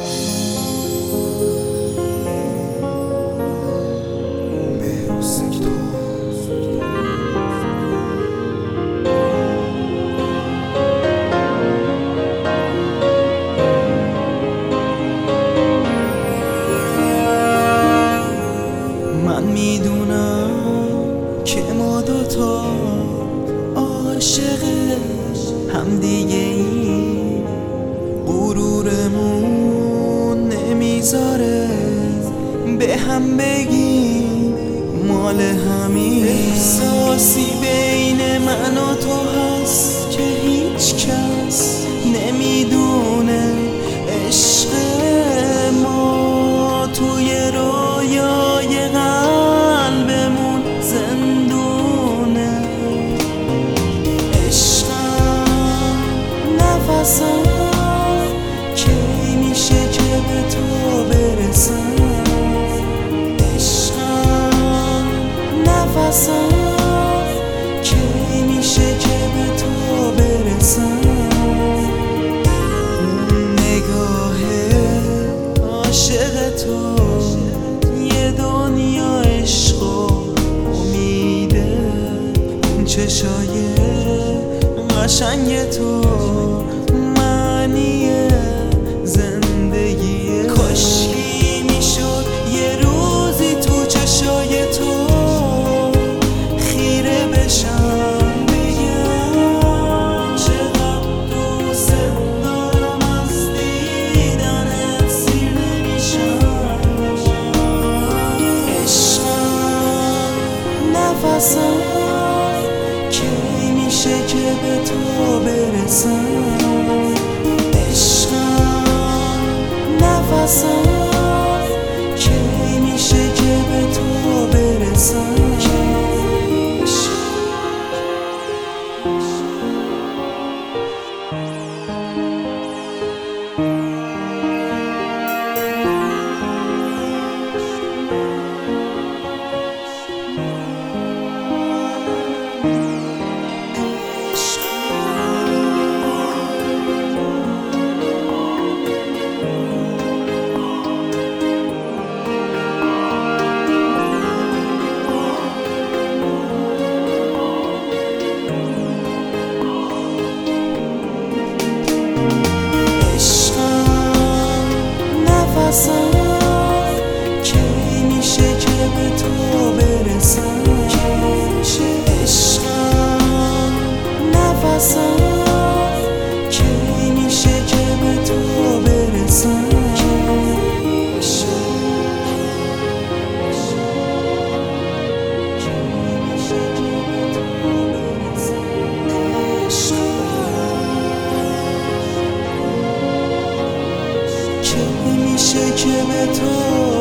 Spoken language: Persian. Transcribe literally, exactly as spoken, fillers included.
من میدونم که ما دوتا عاشق هم دیگه ایم، غرورمون نمیذاره به هم بگیم مال همین. احساسی بین من و تو هست که هیچ کس نمیدونه، عشق ما توی رویای قلبمون زندونه. عشقم نفسم کی میشه که به تو برسم، عشقم نفسم کی میشه که به تو برسم. نگاه عاشق تو یه دنیا عشق و امیده، چشای قشنگ تو معنی زندگیه. کاشکی میشد یه روزی تو چشای تو خیره بشم، بگم چقدر دوست دارم، از دیدنت سیر نمیشم. عشقم نفسم کی میشه که به تو برسم، عشقم نفسم کی میشه که به تو برسم. کی میشه که به تو برسم، عشقم نفسم کی میشه که به تو برسم. کی میشه که به تو